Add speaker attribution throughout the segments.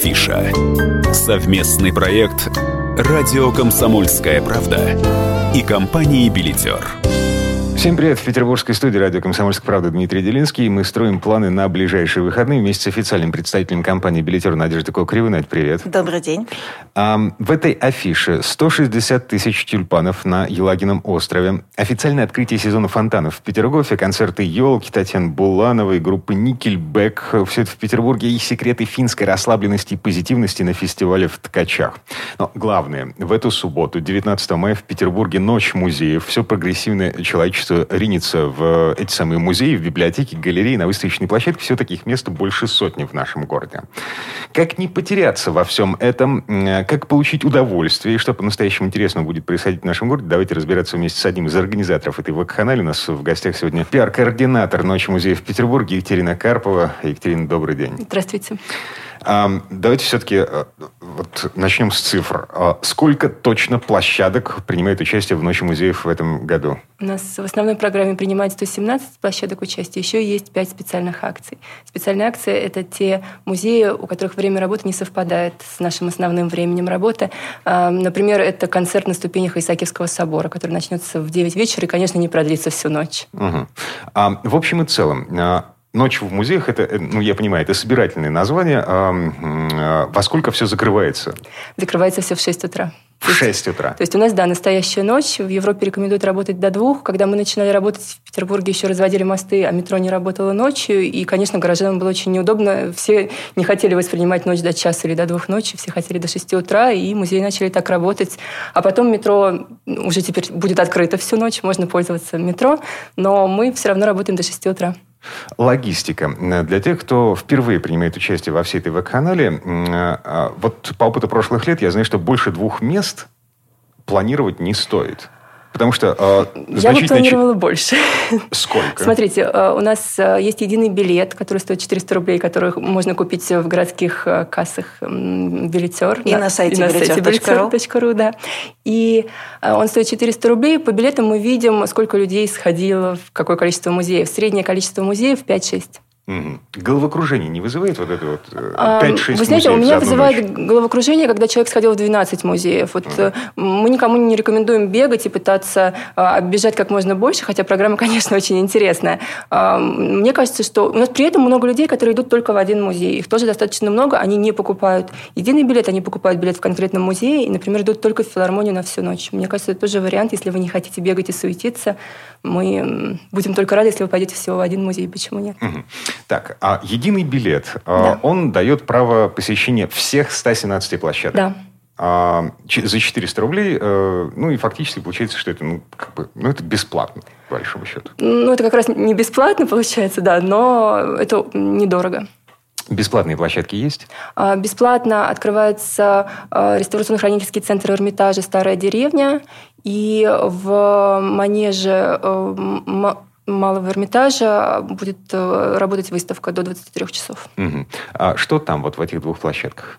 Speaker 1: Афиша. Совместный проект «Радио Комсомольская правда» и компании «Билетер».
Speaker 2: Всем привет! В петербургской студии радио «Комсомольская правда» Дмитрий Делинский. Мы строим планы на ближайшие выходные вместе с официальным представителем компании «Билетер» Надеждой Кокоревой. Надь, привет!
Speaker 3: Добрый день!
Speaker 2: В этой афише 160 тысяч тюльпанов на Елагином острове, официальное открытие сезона фонтанов в Петергофе, концерты «Елки», Татьяны Булановой, группы «Никельбек». Все это в Петербурге и секреты финской расслабленности и позитивности на фестивале в Ткачах. Но главное, в эту субботу, 19 мая, в Петербурге Ночь музеев. Все прогрессивное человечество ринется в эти самые музеи, в библиотеки, галереи, на выставочной площадке. Все таких мест больше сотни в нашем городе. Как не потеряться во всем этом, как получить удовольствие, и что по-настоящему интересного будет происходить в нашем городе, давайте разбираться вместе с одним из организаторов этой вакханалии. У нас в гостях сегодня пиар-координатор Ночи музеев в Петербурге Екатерина Карпова. Екатерина, добрый день.
Speaker 3: Здравствуйте.
Speaker 2: Давайте все-таки начнем с цифр. Сколько точно площадок принимает участие в Ночи музеев в этом году?
Speaker 3: У нас в основной программе принимает 117 площадок участия. Еще есть 5 специальных акций. Специальные акции – это те музеи, у которых время работы не совпадает с нашим основным временем работы. Например, это концерт на ступенях Исаакиевского собора, который начнется в 9 вечера и, конечно, не продлится всю ночь.
Speaker 2: Угу. В общем и целом, Ночь в музеях, это, я понимаю, это собирательное название. Во сколько все закрывается?
Speaker 3: Закрывается все в 6 утра.
Speaker 2: В 6 утра?
Speaker 3: То есть у нас, да, настоящая ночь. В Европе рекомендуют работать до 2. Когда мы начинали работать в Петербурге, еще разводили мосты, а метро не работало ночью. И, конечно, горожанам было очень неудобно. Все не хотели воспринимать ночь до часа или до 2 ночи. Все хотели до 6 утра, и музеи начали так работать. А потом метро уже теперь будет открыто всю ночь. Можно пользоваться метро. Но мы все равно работаем до 6 утра.
Speaker 2: Логистика. Для тех, кто впервые принимает участие во всей этой вакханалии, вот по опыту прошлых лет я знаю, что больше 2 мест планировать не стоит. Потому что
Speaker 3: я бы планировала больше.
Speaker 2: Сколько?
Speaker 3: Смотрите, у нас есть единый билет, который стоит 400 рублей, который можно купить в городских кассах «Билетер».
Speaker 4: И на сайте билетер.ру.
Speaker 3: Да. И он стоит 400 рублей. По билетам мы видим, сколько людей сходило, в какое количество музеев. Среднее количество музеев – 5-6.
Speaker 2: Угу. Головокружение не вызывает вот это вот 5-6 музеев?
Speaker 3: Вы знаете, у меня вызывает головокружение, когда человек сходил в 12 музеев. Вот мы никому не рекомендуем бегать и пытаться оббежать как можно больше, хотя программа, конечно, очень интересная. Мне кажется, что у нас при этом много людей, которые идут только в один музей. Их тоже достаточно много. Они не покупают единый билет, они покупают билет в конкретном музее и, например, идут только в филармонию на всю ночь. Мне кажется, это тоже вариант, если вы не хотите бегать и суетиться. Мы будем только рады, если вы пойдете всего в один музей. Почему нет?
Speaker 2: Угу. Так, а единый билет, да, он дает право посещения всех 117 площадок?
Speaker 3: Да.
Speaker 2: За 400 рублей, и фактически получается, что это, это бесплатно, по большому счету.
Speaker 3: Это как раз не бесплатно получается, да, но это недорого.
Speaker 2: Бесплатные площадки есть?
Speaker 3: Бесплатно открывается реставрационно-хранительский центр Эрмитажа «Старая деревня», и в манеже Малого Эрмитажа будет работать выставка до 23 часов.
Speaker 2: Угу. А что там вот в этих 2 площадках?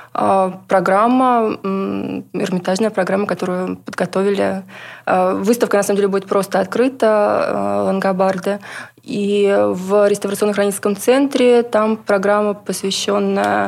Speaker 3: Программа, эрмитажная программа, которую подготовили. Выставка, на самом деле, будет просто открыта, лангобарды. И в реставрационно-хранительском центре там программа, посвященная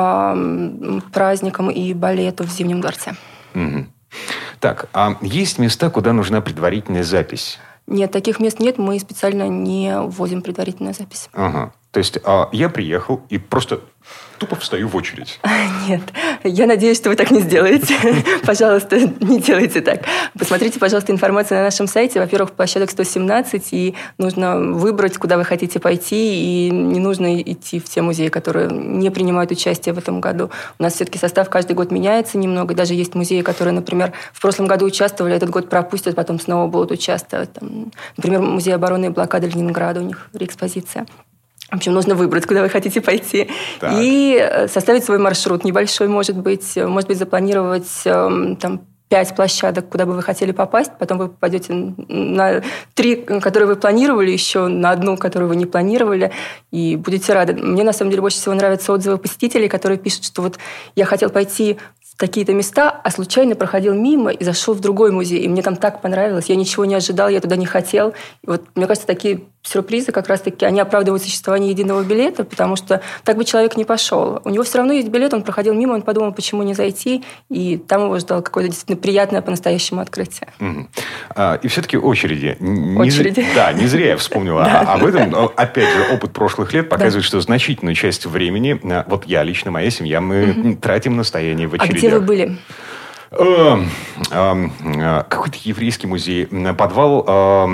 Speaker 3: праздникам и балету в Зимнем дворце.
Speaker 2: Угу. Так, а есть места, куда нужна предварительная запись?
Speaker 3: Нет, таких мест нет. Мы специально не вводим предварительную запись.
Speaker 2: Ага. То есть я приехал и просто тупо встаю в очередь.
Speaker 3: Нет. Я надеюсь, что вы так не сделаете. Пожалуйста, не делайте так. Посмотрите, пожалуйста, информацию на нашем сайте. Во-первых, площадок 117, и нужно выбрать, куда вы хотите пойти, и не нужно идти в те музеи, которые не принимают участие в этом году. У нас все-таки состав каждый год меняется немного. Даже есть музеи, которые, например, в прошлом году участвовали, этот год пропустят, потом снова будут участвовать. Например, Музей обороны и блокады Ленинграда, у них реэкспозиция. В общем, нужно выбрать, куда вы хотите пойти. Так. И составить свой маршрут небольшой, может быть, запланировать 5 площадок, куда бы вы хотели попасть. Потом вы попадете на 3, которые вы планировали, еще на 1, которую вы не планировали, и будете рады. Мне, на самом деле, больше всего нравятся отзывы посетителей, которые пишут, что вот я хотел пойти в такие-то места, а случайно проходил мимо и зашел в другой музей. И мне там так понравилось. Я ничего не ожидал, я туда не хотел. И вот, мне кажется, такие сюрпризы как раз-таки, они оправдывают существование единого билета, потому что так бы человек не пошел. У него все равно есть билет, он проходил мимо, он подумал, почему не зайти, и там его ждало какое-то действительно приятное по-настоящему открытие.
Speaker 2: И все-таки очереди.
Speaker 3: Очереди.
Speaker 2: Да, не зря я вспомнила об этом. Опять же, опыт прошлых лет показывает, что значительную часть времени, вот я лично, моя семья, мы тратим на стояние в очередях.
Speaker 3: А где вы были?
Speaker 2: Какой-то еврейский музей, подвал...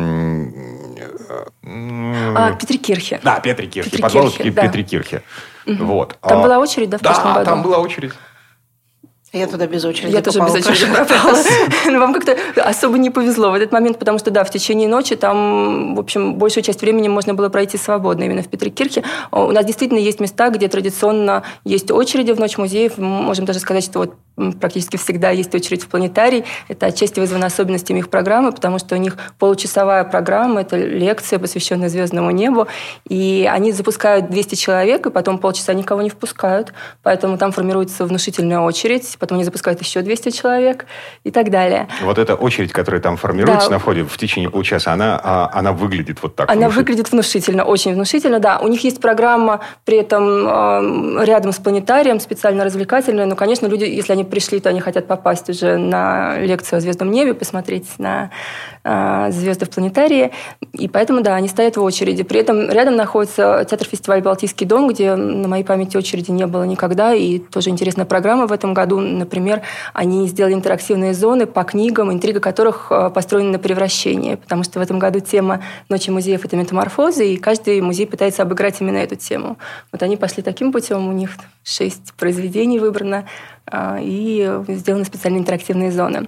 Speaker 3: Петрикирхе.
Speaker 2: Да, Петрикирхе. Подвал Петрикирхе. Вот.
Speaker 3: Там была очередь, да, в прошлом году?
Speaker 2: Да, там была очередь.
Speaker 4: Я туда без очереди
Speaker 3: Я тоже без очереди пропала. Но вам как-то особо не повезло в этот момент, потому что, да, в течение ночи там, в общем, большую часть времени можно было пройти свободно именно в Петрикирхе. У нас действительно есть места, где традиционно есть очереди в Ночь музеев. Мы можем даже сказать, что вот практически всегда есть очередь в планетарий. Это отчасти вызвано особенностями их программы, потому что у них получасовая программа, это лекция, посвященная звездному небу. И они запускают 200 человек, и потом полчаса никого не впускают. Поэтому там формируется внушительная очередь. Потом они запускают еще 200 человек и так далее. Вот эта очередь, которая там формируется на входе в течение получаса, она выглядит вот так? Она выглядит внушительно, очень внушительно, да. У них есть программа при этом рядом с планетарием, специально развлекательная. Но, конечно, люди, если они пришли, то они хотят попасть уже на лекцию о звездном небе, посмотреть на звезды в планетарии. И поэтому, да, они стоят в очереди. При этом рядом находится театр-фестиваль «Балтийский дом», где на моей памяти очереди не было никогда. И тоже интересная программа в этом году. Например, они сделали интерактивные зоны по книгам, интрига которых построена на превращении. Потому что в этом году тема «Ночи музеев» — это метаморфозы, и каждый музей пытается обыграть именно эту тему. Вот они пошли таким путем, у них 6 произведений выбрано, и сделаны специальные интерактивные зоны.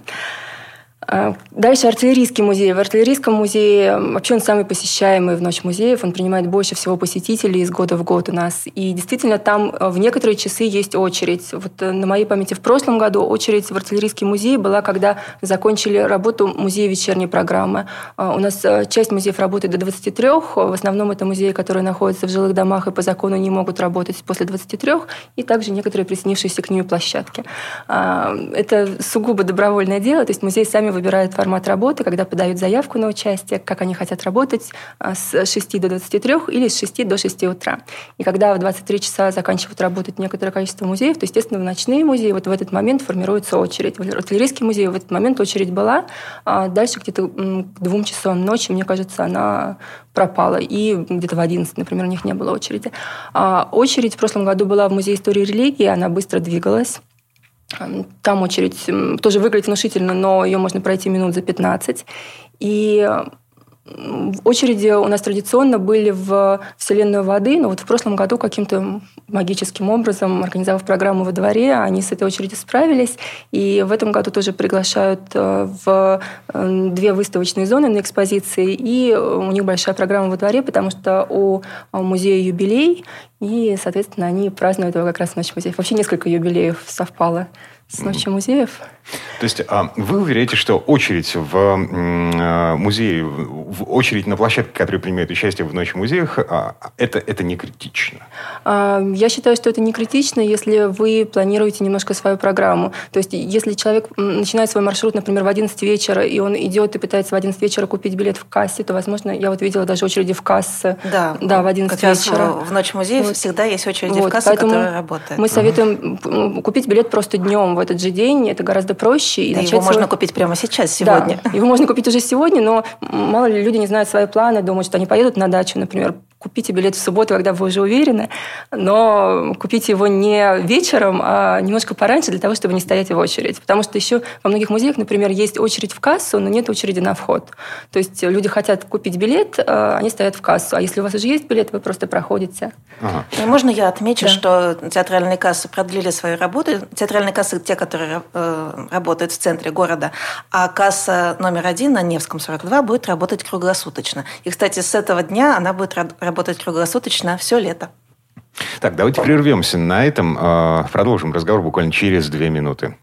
Speaker 3: Дальше артиллерийский музей. В артиллерийском музее вообще он самый посещаемый в Ночь музеев. Он принимает больше всего посетителей из года в год у нас. И действительно, там в некоторые часы есть очередь. Вот на моей памяти в прошлом году очередь в артиллерийский музей была, когда закончили работу музея вечерней программы. У нас часть музеев работает до 23. В основном это музеи, которые находятся в жилых домах и по закону не могут работать после 23. И также некоторые присоединившиеся к ним площадки. Это сугубо добровольное дело. То есть музеи сами выбирают формат работы, когда подают заявку на участие, как они хотят работать с 6 до 23 или с 6 до 6 утра. И когда в 23 часа заканчивают работать некоторое количество музеев, то, естественно, в ночные музеи вот в этот момент формируется очередь. В артиллерийский музей в этот момент очередь была, а дальше где-то к 2 часам ночи, мне кажется, она пропала. И где-то в 11, например, у них не было очереди. Очередь в прошлом году была в Музее истории и религии, она быстро двигалась. Там очередь тоже выглядит внушительно, но ее можно пройти минут за 15. И очереди у нас традиционно были в Вселенную воды, но вот в прошлом году каким-то магическим образом, организовав программу во дворе, они с этой очередью справились. И в этом году тоже приглашают в 2 выставочные зоны на экспозиции. И у них большая программа во дворе, потому что у музея юбилей, и, соответственно, они празднуют его как раз в Ночь музеев. Вообще несколько юбилеев совпало с Ночью музеев. То есть вы уверяете, что очередь в музее, очередь на площадке, которая принимает участие в Ночи музеев, это не критично? Я считаю, что это не критично, если вы планируете немножко свою программу. То есть если человек начинает свой маршрут, например, в 11 вечера, и он идет и пытается в 11 вечера купить билет в кассе, то, возможно, я вот видела даже очереди в кассы. Да, в 11 вечера. В Ночь музеев всегда есть очереди в кассы, которые работают. Мы советуем купить билет просто днем в этот же день. Это гораздо проще. И его можно купить прямо сейчас, сегодня. Да, его можно купить уже сегодня, но мало ли люди не знают свои планы, думают, что они поедут на дачу, например. Купите билет в субботу, когда вы уже уверены, но купите его не вечером, а немножко пораньше, для того, чтобы не стоять в очередь. Потому что еще во многих музеях, например, есть очередь в кассу, но нет очереди на вход. То есть люди хотят купить билет, они стоят в кассу. А если у вас уже есть билет, вы просто проходите.
Speaker 4: Ага. Можно я отмечу, что театральные кассы продлили свою работу. Театральные кассы те, которые работают в центре города, а касса номер 1 на Невском 42 будет работать круглосуточно. И, кстати, с этого дня она будет работать круглосуточно все лето.
Speaker 2: Так, давайте прервемся на этом. Продолжим разговор буквально через 2 минуты.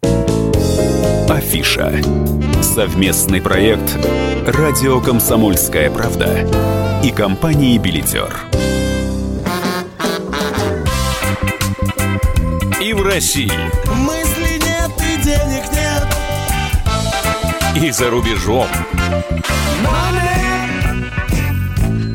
Speaker 1: Афиша. Совместный проект «Радио Комсомольская правда» и компании «Билетер». И в России.
Speaker 5: Мысли нет и денег нет.
Speaker 1: И за рубежом.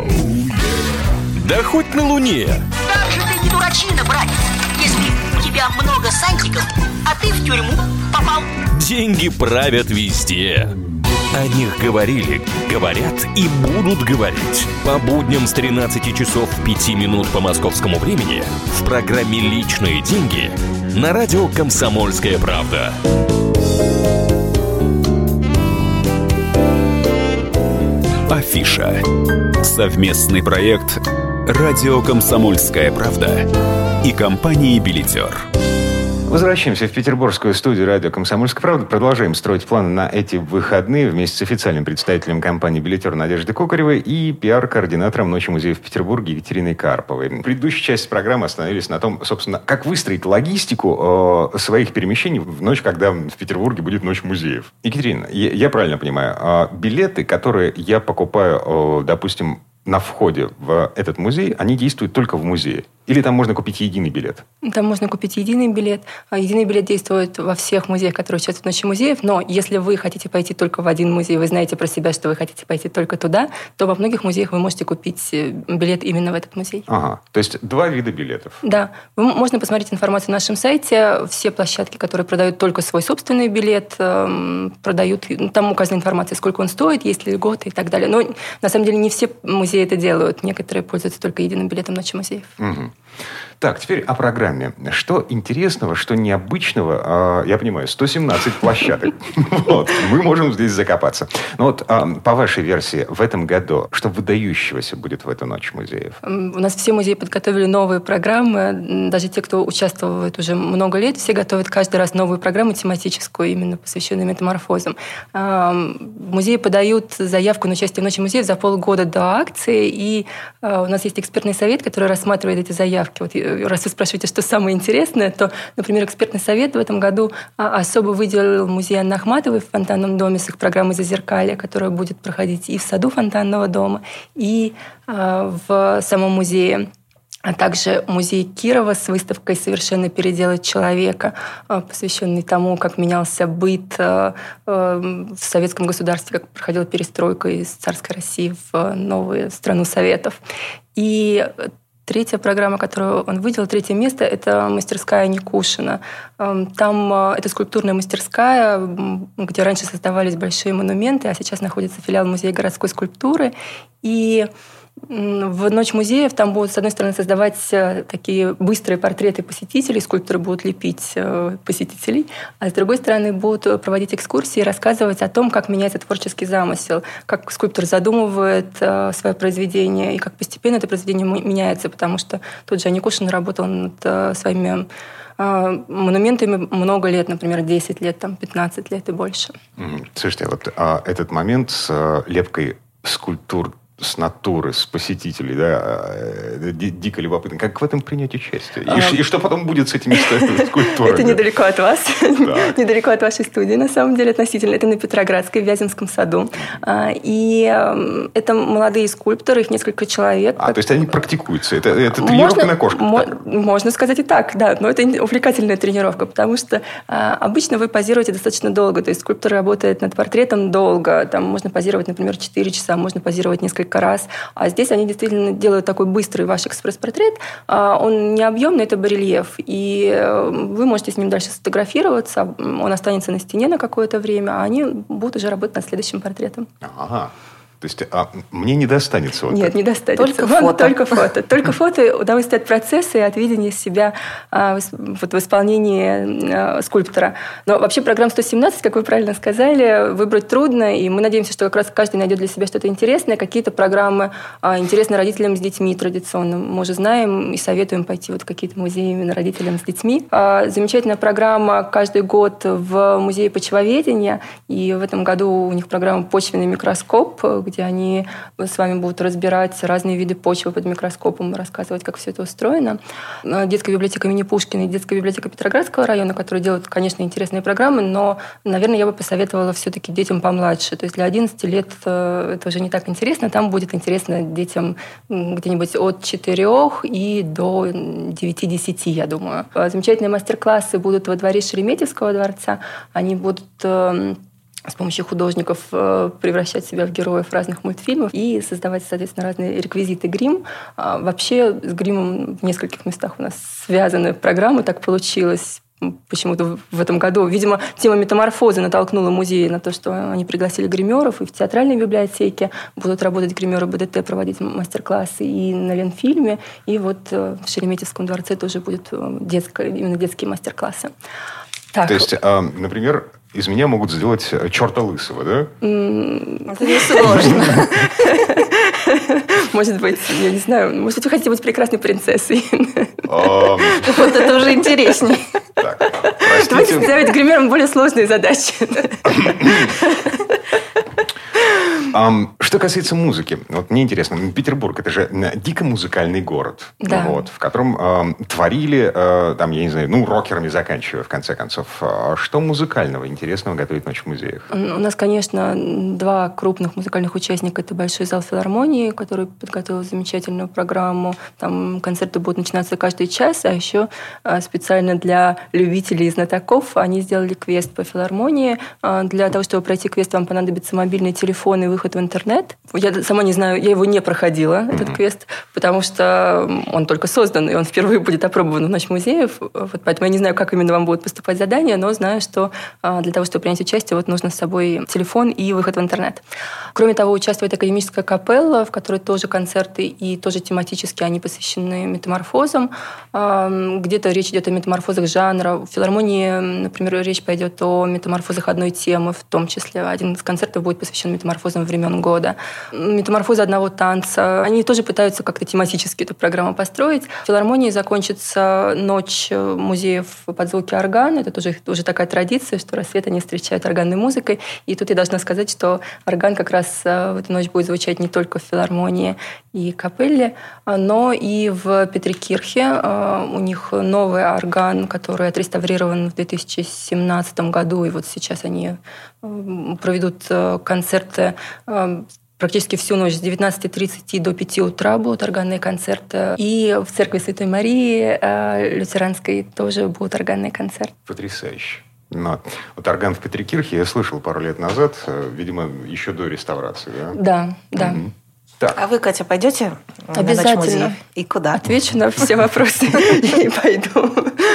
Speaker 1: Да хоть на Луне.
Speaker 6: Как же ты не дурачина, братец, если у тебя много сантиков, а ты в тюрьму попал.
Speaker 1: Деньги правят везде. О них говорили, говорят и будут говорить. По будням с 13 часов 5 минут по московскому времени в программе «Личные деньги» на радио «Комсомольская правда». Афиша. Совместный проект «Радио Комсомольская правда» и компании «Билетер».
Speaker 2: Возвращаемся в петербургскую студию радио «Комсомольская правда». Продолжаем строить планы на эти выходные вместе с официальным представителем компании «Билетер» Надеждой Кокаревой и пиар-координатором «Ночи музея» в Петербурге Екатериной Карповой. В предыдущей части программы остановились на том, собственно, как выстроить логистику своих перемещений в ночь, когда в Петербурге будет Ночь музеев. Екатерина, я правильно понимаю, билеты, которые я покупаю, допустим, на входе в этот музей, они действуют только в музее? Или там можно купить единый билет?
Speaker 3: Там можно купить единый билет. Единый билет действует во всех музеях, которые участвуют в Ночи музеев. Но если вы хотите пойти только в один музей, вы знаете про себя, что вы хотите пойти только туда, то во многих музеях вы можете купить билет именно в этот музей.
Speaker 2: Ага. То есть 2 вида билетов.
Speaker 3: Да. Можно посмотреть информацию на нашем сайте. Все площадки, которые продают только свой собственный билет, продают... Там указана информация, сколько он стоит, есть ли льготы и так далее. Но на самом деле не все музеи это делают. Некоторые пользуются только единым билетом Ночи музеев.
Speaker 2: Угу. Так, теперь о программе. Что интересного, что необычного, я понимаю, 117 площадок. Мы можем здесь закопаться. Но вот по вашей версии, в этом году что выдающегося будет в эту Ночь музеев?
Speaker 3: У нас все музеи подготовили новые программы. Даже те, кто участвует уже много лет, все готовят каждый раз новую программу тематическую, именно посвященную метаморфозам. Музеи подают заявку на участие в Ночи музеев за полгода до акции, и у нас есть экспертный совет, который рассматривает эти заявки. Вот, раз вы спрашиваете, что самое интересное, то, например, экспертный совет в этом году особо выделил музей Анны Ахматовой в Фонтанном доме с их программой «Зазеркалье», которая будет проходить и в саду Фонтанного дома, и в самом музее. А также музей Кирова с выставкой «Совершенно переделать человека», посвященный тому, как менялся быт в советском государстве, как проходила перестройка из царской России в новую страну Советов. И третья программа, которую он выделил, третье место, это мастерская Никушина. Там это скульптурная мастерская, где раньше создавались большие монументы, а сейчас находится филиал музея городской скульптуры. И в Ночь музеев там будут, с одной стороны, создавать такие быстрые портреты посетителей, скульпторы будут лепить посетителей, а с другой стороны будут проводить экскурсии и рассказывать о том, как меняется творческий замысел, как скульптор задумывает свое произведение и как постепенно это произведение меняется, потому что тот же Аникушин работал над своими монументами много лет, например, 10 лет, 15 лет и больше.
Speaker 2: Слушайте, вот этот момент с лепкой скульптур с натуры, с посетителей, да, дико любопытно. Как в этом принять участие? И что потом будет с этими скульптурами?
Speaker 3: Это недалеко от вас, недалеко от вашей студии, на самом деле, относительно. Это на Петроградской, в Вяземском саду. И это молодые скульпторы, их несколько человек.
Speaker 2: То есть они практикуются? Это тренировка на кошках?
Speaker 3: Можно сказать и так, да. Но это увлекательная тренировка, потому что обычно вы позируете достаточно долго. То есть скульптор работает над портретом долго. Там можно позировать, например, 4 часа, можно позировать несколько раз. А здесь они действительно делают такой быстрый ваш экспресс-портрет. Он не объемный, это барельеф. И вы можете с ним дальше сфотографироваться. Он останется на стене на какое-то время, а они будут уже работать над следующим портретом.
Speaker 2: Ага. То есть мне не достанется?
Speaker 3: Нет, не достанется.
Speaker 4: Только фото.
Speaker 3: Только фото. Только фото, удовольствие от процесса и от видения себя в исполнении скульптора. Но вообще программа 117, как вы правильно сказали, выбрать трудно, и мы надеемся, что как раз каждый найдет для себя что-то интересное. Какие-то программы интересны родителям с детьми традиционно. Мы уже знаем и советуем пойти в какие-то музеи именно родителям с детьми. Замечательная программа каждый год в музее почвоведения, и в этом году у них программа «Почвенный микроскоп», где они с вами будут разбирать разные виды почвы под микроскопом и рассказывать, как все это устроено. Детская библиотека имени Пушкина и детская библиотека Петроградского района, которые делают, конечно, интересные программы, но, наверное, я бы посоветовала все-таки детям помладше. То есть для 11 лет это уже не так интересно. Там будет интересно детям где-нибудь от 4 и до 9-10, я думаю. Замечательные мастер-классы будут во дворе Шереметьевского дворца. Они будут с помощью художников превращать себя в героев разных мультфильмов и создавать, соответственно, разные реквизиты грим. Вообще с гримом в нескольких местах у нас связаны программы, так получилось. Почему-то в этом году, видимо, тема метаморфозы натолкнула музей на то, что они пригласили гримеров, и в театральной библиотеке будут работать гримеры БДТ, проводить мастер-классы и на Ленфильме, и вот в Шереметьевском дворце тоже будут именно детские мастер-классы. Так.
Speaker 2: То есть, например, из меня могут сделать черта лысого, да?
Speaker 4: Это несложно.
Speaker 3: Может быть, я не знаю, может быть, вы хотите быть прекрасной принцессой.
Speaker 4: Вот это уже интереснее.
Speaker 3: Давайте ставить гримерам более сложные задачи.
Speaker 2: Что касается музыки, вот мне интересно, Петербург – это же дико музыкальный город,
Speaker 3: да.
Speaker 2: Вот, в котором творили, там, я не знаю, рокерами заканчивая, в конце концов. Что музыкального интересного готовит «Ночь в музеях»?
Speaker 3: У нас, конечно, 2 крупных музыкальных участника. Это Большой зал филармонии, который подготовил замечательную программу. Там концерты будут начинаться каждый час, а еще специально для любителей и знатоков они сделали квест по филармонии. Для того, чтобы пройти квест, вам понадобится мобильный телефон и выход в интернет. Я сама не знаю, я его не проходила, этот квест, потому что он только создан, и он впервые будет опробован в «Ночь музеев». Вот поэтому я не знаю, как именно вам будут поступать задания, но знаю, что для того, чтобы принять участие, вот нужно с собой телефон и выход в интернет. Кроме того, участвует академическая капелла, в которой тоже концерты, и тоже тематически они посвящены метаморфозам. Где-то речь идет о метаморфозах жанра. В филармонии, например, речь пойдет о метаморфозах одной темы, в том числе один из концертов будет посвящен метаморфозам времен года. Метаморфозы одного танца. Они тоже пытаются как-то тематически эту программу построить. В филармонии закончится ночь музеев под звуки органа. Это тоже уже такая традиция, что рассвет они встречают органной музыкой. И тут я должна сказать, что орган как раз в эту ночь будет звучать не только в филармонии и капелле, но и в Петрикирхе. У них новый орган, который отреставрирован в 2017 году. И вот сейчас они проведут концерты практически всю ночь с 19:30 до 5 утра будут органные концерты. И в церкви Святой Марии лютеранской тоже будут органные концерты.
Speaker 2: Потрясающе. Но вот орган в Петрикирхе я слышал пару лет назад, видимо, еще до реставрации.
Speaker 3: Да, да.
Speaker 2: Угу. Так.
Speaker 4: А вы, Катя, пойдете
Speaker 3: обязательно
Speaker 4: на Ночь музеев? И куда?
Speaker 3: Отвечу на все вопросы и пойду.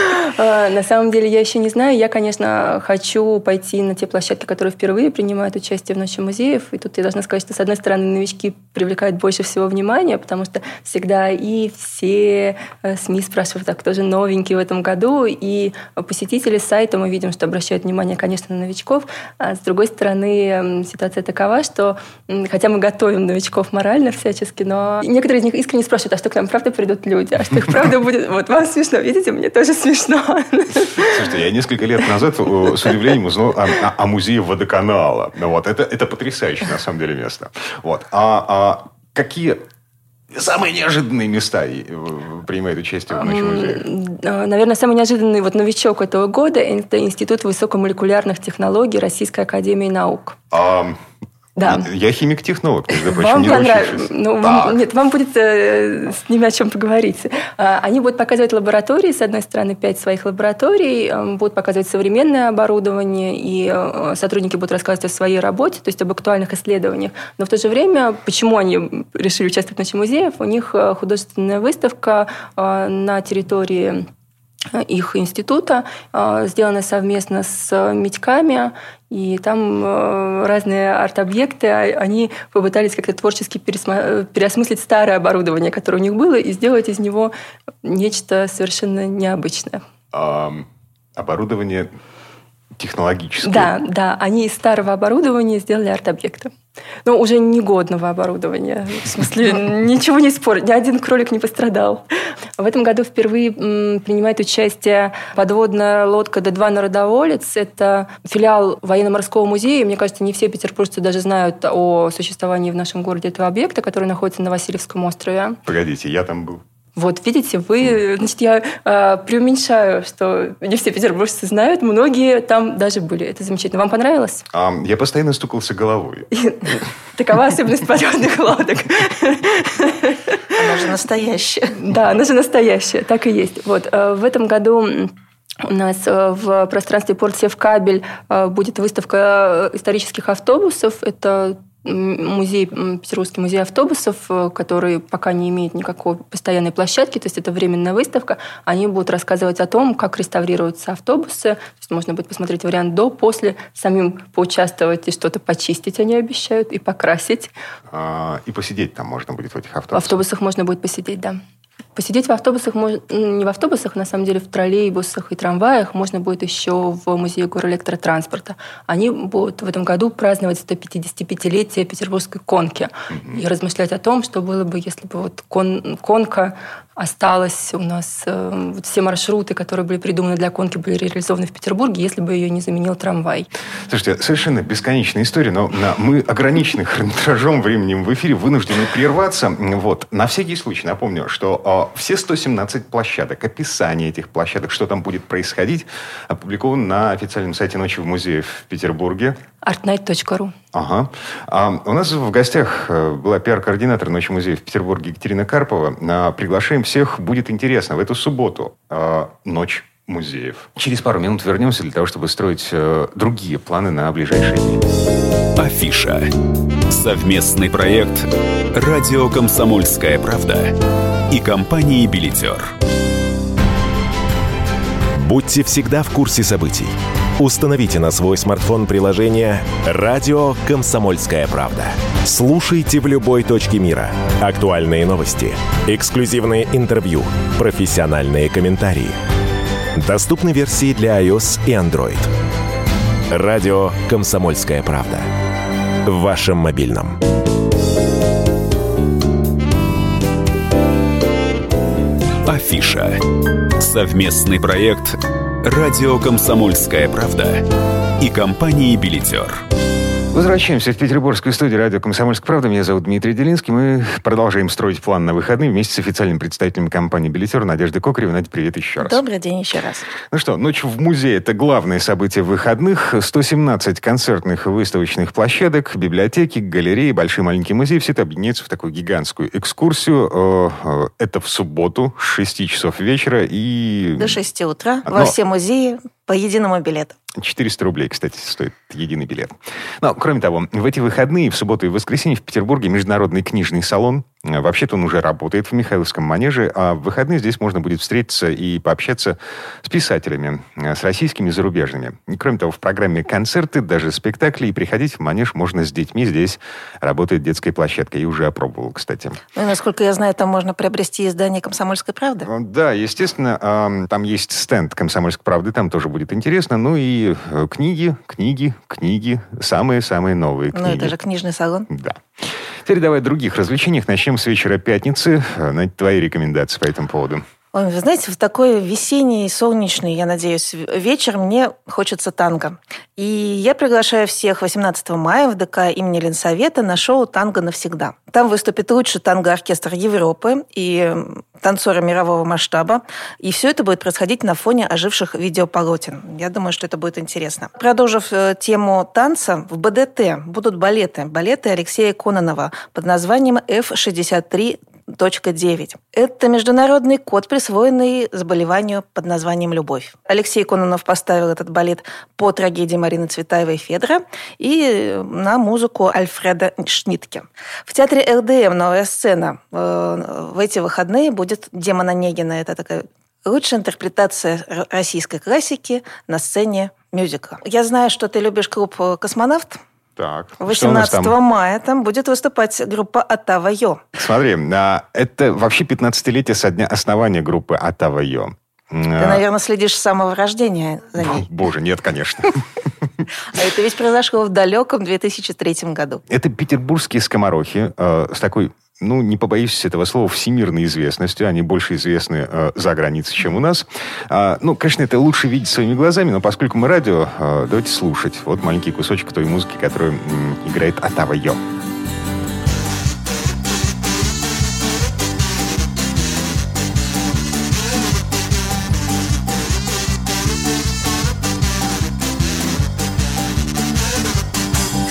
Speaker 3: На самом деле я еще не знаю. Я, конечно, хочу пойти на те площадки, которые впервые принимают участие в Ночи музеев. И тут я должна сказать, что, с одной стороны, новички привлекают больше всего внимания, потому что всегда и все СМИ спрашивают, так, кто же новенький в этом году. И посетители сайта, мы видим, что обращают внимание, конечно, на новичков. А с другой стороны, ситуация такова, что хотя мы готовим новичков морально всячески, но некоторые из них искренне спрашивают, а что к нам правда придут люди? А что их правда будет? Вот вам смешно, видите, мне тоже смешно.
Speaker 2: Слушайте, я несколько лет назад с удивлением узнал о музее водоканала. Вот, это потрясающее, на самом деле, место. Вот. А какие самые неожиданные места принимают участие в Ночи музеев?
Speaker 3: Наверное, самый неожиданный новичок этого года – это Институт высокомолекулярных технологий Российской академии наук. Да.
Speaker 2: Я химик-технолог, между прочим,
Speaker 3: вам
Speaker 2: не
Speaker 3: понравится. Нет, вам будет с ними о чем поговорить. Они будут показывать лаборатории, с одной стороны, 5 своих лабораторий, будут показывать современное оборудование, и сотрудники будут рассказывать о своей работе, то есть об актуальных исследованиях. Но в то же время, почему они решили участвовать в Ночи музеев? У них художественная выставка на территории их института, сделана совместно с Митьками, и там разные арт-объекты, они попытались как-то творчески переосмыслить старое оборудование, которое у них было, и сделать из него нечто совершенно необычное.
Speaker 2: Оборудование технологическое?
Speaker 3: Да, они из старого оборудования сделали арт-объекты. Но уже негодного оборудования. В смысле, ничего не спорить, ни один кролик не пострадал. В этом году впервые принимает участие подводная лодка Д-2 «Народоволец». Это филиал военно-морского музея. Мне кажется, не все петербуржцы даже знают о существовании в нашем городе этого объекта, который находится на Васильевском острове.
Speaker 2: Погодите, я там был.
Speaker 3: Вот, видите, значит, я преуменьшаю, что не все петербуржцы знают, многие там даже были. Это замечательно. Вам понравилось?
Speaker 2: Я постоянно стукался головой.
Speaker 3: Такова особенность подводных лодок.
Speaker 4: Она же настоящая.
Speaker 3: Да, она же настоящая, так и есть. Вот, в этом году У нас в пространстве Порт Севкабель будет выставка исторических автобусов. Это Петербургский музей автобусов, который пока не имеет никакой постоянной площадки, то есть это временная выставка. Они будут рассказывать о том, как реставрируются автобусы. То есть можно будет посмотреть вариант до, после, самим поучаствовать и что-то почистить они обещают, и покрасить.
Speaker 2: И посидеть там можно будет в этих автобусах?
Speaker 3: В автобусах можно будет посидеть, да. Посидеть в автобусах, не в автобусах, на самом деле в троллейбусах и трамваях можно будет еще в музее горэлектротранспорта. Они будут в этом году праздновать 155-летие петербургской конки и размышлять о том, что было бы, если бы вот конка осталась у нас, вот все маршруты, которые были придуманы для конки, были реализованы в Петербурге, если бы ее не заменил трамвай.
Speaker 2: Слушайте, совершенно бесконечная история, но мы ограничены хронометражом, временем в эфире, вынуждены прерваться. Вот. На всякий случай напомню, что все 117 площадок, описание этих площадок, что там будет происходить, опубликовано на официальном сайте «Ночи в музее» в Петербурге.
Speaker 3: artnight.ru.
Speaker 2: Ага. У нас в гостях была пиар-координатор «Ночи музея» в Петербурге Екатерина Карпова. Приглашаем всех, будет интересно. В эту субботу «Ночь музеев». Через пару минут вернемся для того, чтобы строить другие планы на ближайшие дни.
Speaker 1: Афиша. Совместный проект «Радио Комсомольская правда» и компании «Билетер».
Speaker 7: Будьте всегда в курсе событий. Установите на свой смартфон приложение «Радио Комсомольская правда». Слушайте в любой точке мира. Актуальные новости, эксклюзивные интервью, профессиональные комментарии. Доступны версии для iOS и Android. «Радио Комсомольская правда». В вашем мобильном.
Speaker 1: Афиша. Совместный проект «Радио Комсомольская правда» и компании «Билетер».
Speaker 2: Возвращаемся в петербургскую студию радио «Комсомольская правда». Меня зовут Дмитрий Делинский. Мы продолжаем строить план на выходные вместе с официальным представителем компании «Билетер» Надеждой Кокаревой. Надя, привет еще раз.
Speaker 4: Добрый день еще раз.
Speaker 2: Ну что, «Ночь в музее» — это главное событие выходных. 117 концертных и выставочных площадок, библиотеки, галереи, большие и маленькие музеи. Все это объединяется в такую гигантскую экскурсию. Это в субботу с 6 часов вечера и...
Speaker 4: До 6 утра во все музеи по единому билету.
Speaker 2: 400 рублей, кстати, стоит единый билет. Но, кроме того, в эти выходные, в субботу и в воскресенье в Петербурге международный книжный салон. Вообще-то он уже работает в Михайловском манеже, а в выходные здесь можно будет встретиться и пообщаться с писателями, с российскими и зарубежными. И, кроме того, в программе концерты, даже спектакли, и приходить в манеж можно с детьми. Здесь работает детская площадка. Я уже опробовал, кстати.
Speaker 4: Ну, насколько я знаю, там можно приобрести издание «Комсомольской правды».
Speaker 2: Да, естественно. Там есть стенд «Комсомольской правды», там тоже будет интересно. Ну и книги. Самые-самые новые книги.
Speaker 4: Ну, это же книжный салон.
Speaker 2: Да. Теперь давай о других развлечениях. Начнем с вечера пятницы. Надь, твои рекомендации по этому поводу.
Speaker 4: Ой, вы знаете, в такой весенний, солнечный, я надеюсь, вечер мне хочется танго. И я приглашаю всех 18 мая в ДК имени Ленсовета на шоу «Танго навсегда». Там выступит лучший танго-оркестр Европы и танцоры мирового масштаба. И все это будет происходить на фоне оживших видеополотен. Я думаю, что это будет интересно. Продолжив тему танца, в БДТ будут балеты. Балеты Алексея Кононова под названием F63. 9. Это международный код, присвоенный заболеванию под названием «Любовь». Алексей Кононов поставил этот балет по трагедии Марины Цветаевой «Федра» и на музыку Альфреда Шнитке. В театре РДМ «Новая сцена» в эти выходные будет «Демон Онегина». Это такая лучшая интерпретация российской классики на сцене мюзикла. Я знаю, что ты любишь клуб «Космонавт».
Speaker 2: Так,
Speaker 4: 18 мая там будет выступать группа «Атава-Йо».
Speaker 2: Смотри, это вообще 15-летие со дня основания группы «Атава-Йо».
Speaker 4: Ты, наверное, следишь с самого рождения за ней.
Speaker 2: Боже, нет, конечно.
Speaker 4: А это ведь произошло в далеком 2003 году.
Speaker 2: Это петербургские скоморохи с такой, не побоюсь этого слова, всемирной известностью. Они больше известны за границей, чем у нас. Конечно, это лучше видеть своими глазами, но поскольку мы радио, давайте слушать. Вот маленький кусочек той музыки, которую играет Атава-Йо.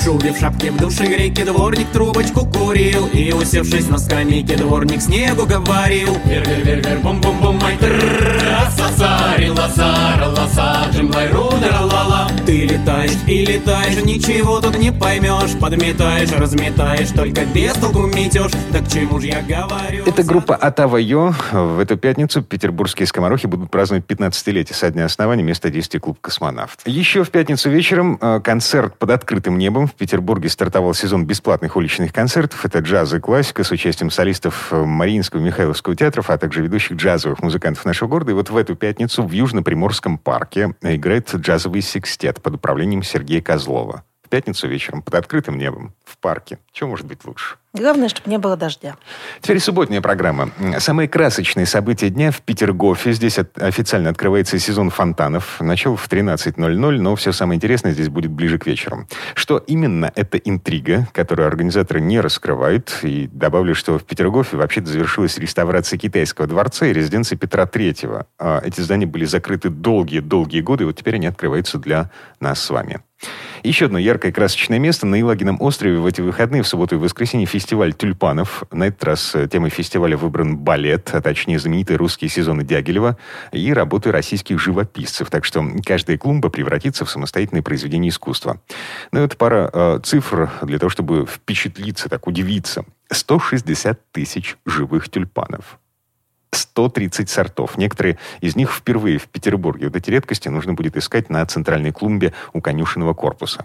Speaker 5: шубе, в шапке, в душе греки дворник трубочку курил. И, усевшись на скамейке, дворник снегу говорил: вер-вер-вер-вер, бум-бум-бум, ай тр-ра-са-са-ри, ласа-ра-ласа, джим-лай-ру-дра-ла-ла. Ты летаешь и летаешь, ничего тут не поймешь. Подметаешь, разметаешь, только без толку метешь. Так к чему ж я говорю?
Speaker 2: Это группа Отава Йо. В эту пятницу петербургские скоморохи будут праздновать 15-летие со дня основания места действия клуб «Космонавт». Еще в пятницу вечером концерт под открытым небом. В Петербурге стартовал сезон бесплатных уличных концертов. Это джаз и классика с участием солистов Мариинского и Михайловского театров, а также ведущих джазовых музыкантов нашего города. И вот в эту пятницу в Южно-Приморском парке играет джазовый секстет под управлением Сергея Козлова. В пятницу вечером под открытым небом в парке. Чего может быть лучше?
Speaker 4: Главное, чтобы не было дождя.
Speaker 2: Теперь субботняя программа. Самые красочные события дня в Петергофе. Здесь официально открывается сезон фонтанов. Начало в 13:00, но все самое интересное здесь будет ближе к вечеру. Что именно, это интрига, которую организаторы не раскрывают. И добавлю, что в Петергофе вообще-то завершилась реставрация Китайского дворца и резиденции Петра III. Эти здания были закрыты долгие годы, и вот теперь они открываются для нас с вами. Еще одно яркое красочное место на Елагином острове в эти выходные, в субботу и воскресенье, фестиваль тюльпанов. На этот раз темой фестиваля выбран балет, а точнее знаменитые русские сезоны Дягилева и работы российских живописцев. Так что каждая клумба превратится в самостоятельное произведение искусства. Ну, это пара цифр для того, чтобы впечатлиться, так удивиться. 160 тысяч живых тюльпанов. 130 сортов. Некоторые из них впервые в Петербурге. Вот эти редкости нужно будет искать на центральной клумбе у конюшенного корпуса.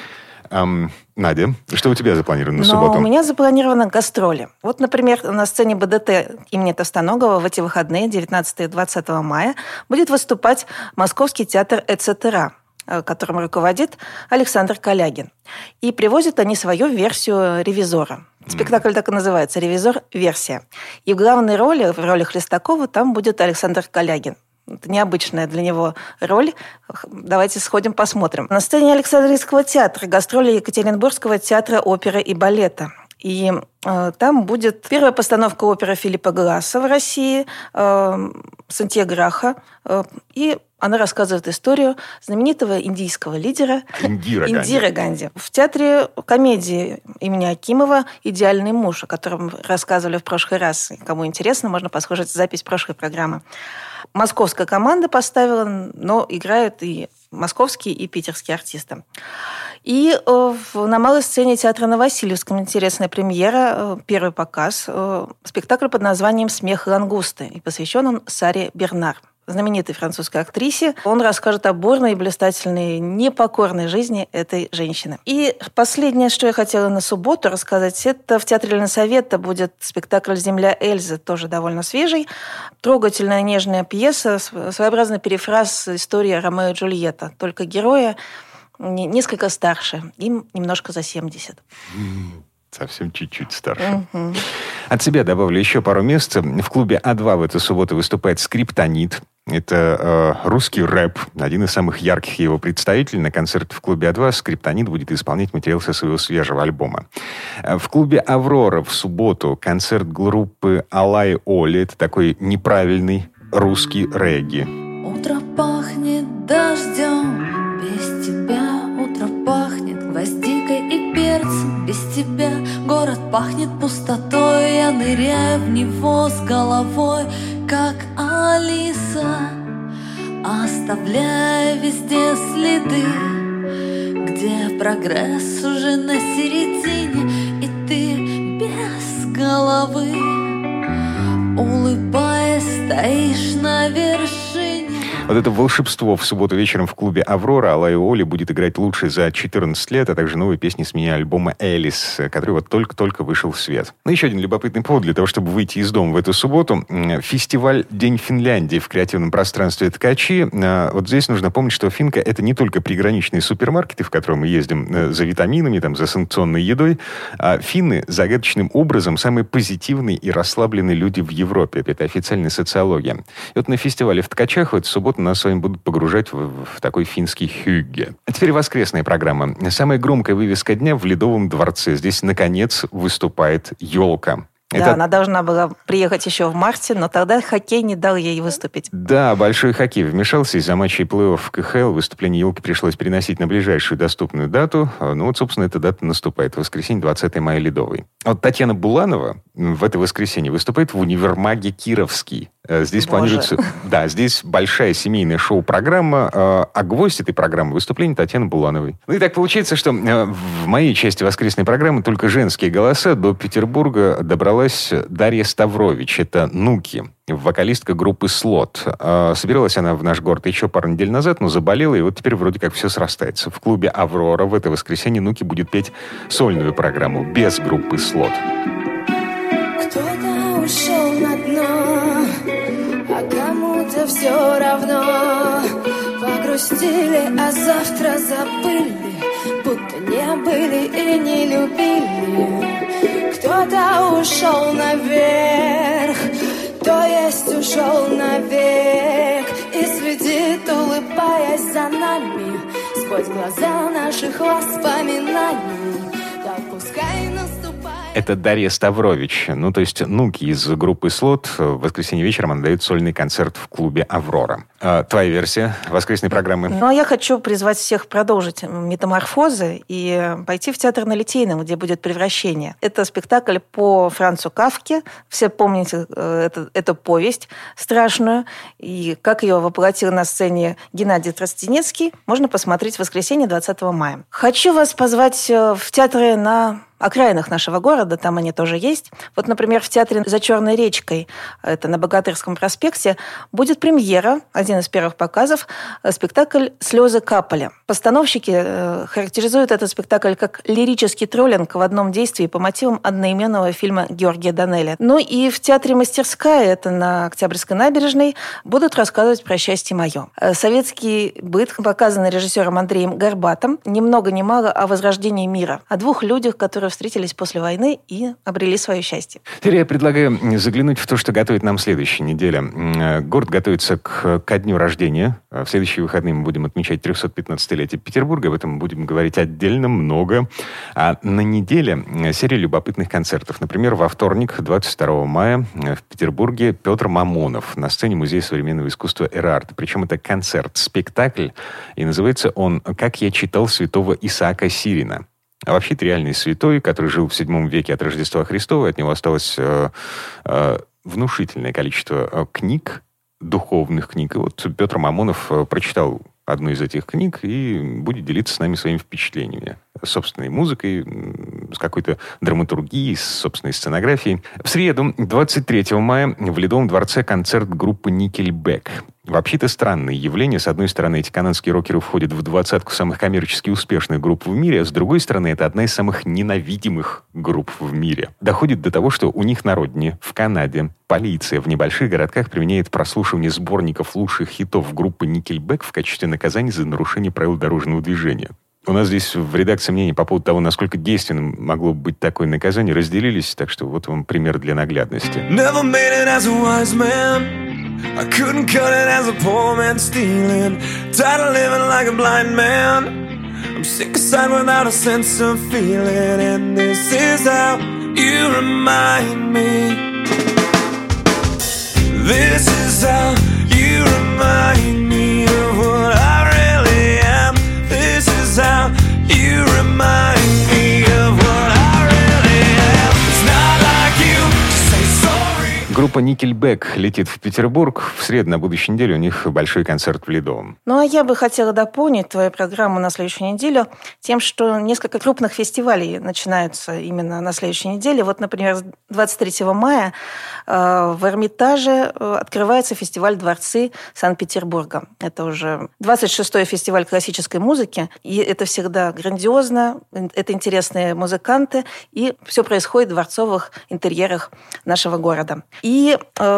Speaker 2: Надя, что у тебя запланировано на субботу?
Speaker 4: У меня запланированы гастроли. Вот, например, на сцене БДТ имени Товстоногова в эти выходные, 19 и 20 мая, будет выступать Московский театр «Эцетера», которым руководит Александр Калягин. И привозят они свою версию «Ревизора». Спектакль так и называется «Ревизор. Версия». И в главной роли, в роли Хлестакова, там будет Александр Калягин. Это необычная для него роль. Давайте сходим посмотрим. На сцене Александрийского театра гастроли Екатеринбургского театра оперы и балета. И там будет первая постановка оперы Филиппа Гласса в России, «Сантьяграха». И она рассказывает историю знаменитого индийского лидера Индиры Ганди. В театре комедии имени Акимова «Идеальный муж», о котором рассказывали в прошлый раз. Кому интересно, можно послушать запись прошлой программы. Московская команда поставила, но играют и московские, и питерские артисты. И на малой сцене театра на Васильевском интересная премьера, первый показ. Спектакль под названием «Смех лангусты», и посвящен он Саре Бернар, знаменитой французской актрисе. Он расскажет о бурной и блистательной, непокорной жизни этой женщины. И последнее, что я хотела на субботу рассказать, это в Театре Ленсовета будет спектакль «Земля Эльзы», тоже довольно свежий. Трогательная, нежная пьеса, своеобразный перефраз истории Ромео и Джульетта. Только герои несколько старше, им немножко за 70.
Speaker 2: Совсем чуть-чуть старше. От себя добавлю еще пару мест. В клубе А2 в эту субботу выступает «Скриптонит». Это русский рэп, один из самых ярких его представителей. На концерте в клубе А2 «Скриптонит» будет исполнять материал со своего свежего альбома. В клубе «Аврора» в субботу концерт группы Алай Оли. Это такой неправильный русский регги.
Speaker 8: Утро пахнет дождем, без тебя. Утро пахнет гвоздикой и перцем, без тебя. Город пахнет пустотой, я ныряю в него с головой, как Алиса, оставляя везде следы, где прогресс уже на середине, и ты без головы, улыбаясь, стоишь на вершине.
Speaker 2: Вот это волшебство в субботу вечером в клубе «Аврора». Алай Оли будет играть лучшие за 14 лет, а также новые песни с мини-альбома «Элис», который вот только-только вышел в свет. Ну, еще один любопытный повод для того, чтобы выйти из дома в эту субботу. Фестиваль «День Финляндии» в креативном пространстве «Ткачи». Вот здесь нужно помнить, что Финка — это не только приграничные супермаркеты, в которые мы ездим за витаминами, там, за санкционной едой, а финны загадочным образом самые позитивные и расслабленные люди в Европе. Это официальная социология. И вот на фестивале в «Ткачах» в эту субботу нас с вами будут погружать в такой финский хюгге. А теперь воскресная программа. Самая громкая вывеска дня в Ледовом дворце. Здесь, наконец, выступает елка.
Speaker 4: Да, она должна была приехать еще в марте, но тогда хоккей не дал ей выступить.
Speaker 2: Да, большой хоккей вмешался из-за матчей плей-офф КХЛ. Выступление «Елки» пришлось переносить на ближайшую доступную дату. Ну вот, собственно, эта дата наступает. В воскресенье, 20 мая, Ледовый. Вот Татьяна Буланова в это воскресенье выступает в универмаге «Кировский». Здесь планируется... Да, здесь большая семейная шоу-программа, а гвоздь этой программы — выступление Татьяны Булановой. Ну и так получается, что в моей части воскресной программы только женские голоса. До Петербурга добралась Дарья Ставрович. Это «Нуки», вокалистка группы «Слот». Собиралась она в наш город еще пару недель назад, но заболела, и вот теперь вроде как все срастается. В клубе «Аврора» в это воскресенье «Нуки» будет петь сольную программу без группы «Слот».
Speaker 8: Кто-то ушел на дно, а кому-то все равно. Погрустили, а завтра забыли, будто не были и не любили. Кто-то ушел наверх, то есть ушел навек, и следит, улыбаясь за нами, сквозь глаза наших воспоминаний. Так пускай наступает.
Speaker 2: Это Дарья Ставрович, ну, то есть «Нуки» из группы «Слот». В воскресенье вечером она дает сольный концерт в клубе «Аврора». Твоя версия воскресной программы?
Speaker 4: Ну, а я хочу призвать всех продолжить метаморфозы и пойти в театр на Литейном, где будет «Превращение». Это спектакль по Францу Кафке. Все помните эту повесть страшную. И как ее воплотил на сцене Геннадий Тростенецкий, можно посмотреть в воскресенье 20 мая. Хочу вас позвать в театры на окраинах нашего города, там они тоже есть. Вот, например, в театре «За Черной речкой», это на Богатырском проспекте, будет премьера, один из первых показов, спектакль «Слезы капали». Постановщики характеризуют этот спектакль как лирический троллинг в одном действии по мотивам одноименного фильма Георгия Данелия. Ну и в театре «Мастерская», это на Октябрьской набережной, будут рассказывать про счастье мое. Советский быт, показанный режиссером Андреем Горбатом, ни много ни мало о возрождении мира, о двух людях, которые встретились после войны и обрели свое счастье.
Speaker 2: Теперь я предлагаю заглянуть в то, что готовит нам следующая неделя. Город готовится ко дню рождения. В следующие выходные мы будем отмечать 315-летие Петербурга. Об этом будем говорить отдельно, много. А на неделе серия любопытных концертов. Например, во вторник, 22 мая, в Петербурге Петр Мамонов на сцене Музея современного искусства «Эрарт». Причем это концерт-спектакль, и называется он «Как я читал святого Исаака Сирина». А вообще это реальный святой, который жил в VII веке от Рождества Христова. От него осталось внушительное количество книг, духовных книг. И вот Петр Мамонов прочитал одну из этих книг и будет делиться с нами своими впечатлениями. С собственной музыкой, с какой-то драматургией, с собственной сценографией. В среду, 23 мая, в Ледовом дворце концерт группы «Никельбек». Вообще-то странное явление. С одной стороны, эти канадские рокеры входят в 20-ку самых коммерчески успешных групп в мире, а с другой стороны, это одна из самых ненавидимых групп в мире. Доходит до того, что у них на родине, в Канаде, полиция в небольших городках применяет прослушивание сборников лучших хитов группы «Никельбек» в качестве наказания за нарушение правил дорожного движения. У нас здесь в редакции мнений по поводу того, насколько действенным могло быть такое наказание, разделились, так что вот вам пример для наглядности.
Speaker 9: I couldn't cut it as a poor man stealing. Tired of living like a blind man. I'm sick aside without a sense of feeling. And this is how you remind me. This is how you remind me of what I really am. This is how you remind me of what I really am. It's not like you to say sorry.
Speaker 2: Группа «Никельбек» летит в Петербург. В среду на будущей неделе у них большой концерт в Ледовом.
Speaker 4: Ну, а я бы хотела дополнить твою программу на следующую неделю тем, что несколько крупных фестивалей начинаются именно на следующей неделе. Вот, например, 23 мая в Эрмитаже открывается фестиваль «Дворцы Санкт-Петербурга». Это уже 26-й фестиваль классической музыки. И это всегда грандиозно, это интересные музыканты, и все происходит в дворцовых интерьерах нашего города. И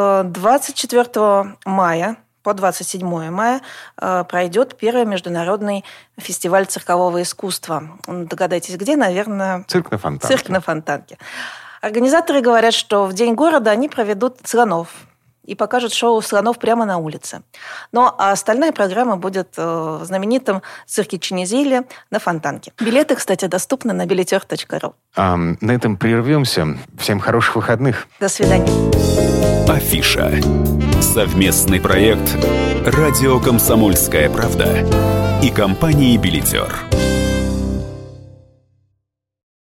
Speaker 4: 24 мая по 27 мая пройдет первый международный фестиваль циркового искусства. Догадайтесь, где? Наверное,
Speaker 2: Цирк на Фонтанке.
Speaker 4: Цирк на Фонтанке. Организаторы говорят, что в День города они проведут слонов. и покажут шоу слонов прямо на улице. Ну, а остальная программа будет в знаменитом цирке Чинизели на Фонтанке. Билеты, кстати, доступны на билетер.ру.
Speaker 2: На этом прервемся. Всем хороших выходных.
Speaker 4: До свидания.
Speaker 10: Афиша. Совместный проект «Радио Комсомольская правда» и компании «Билетер».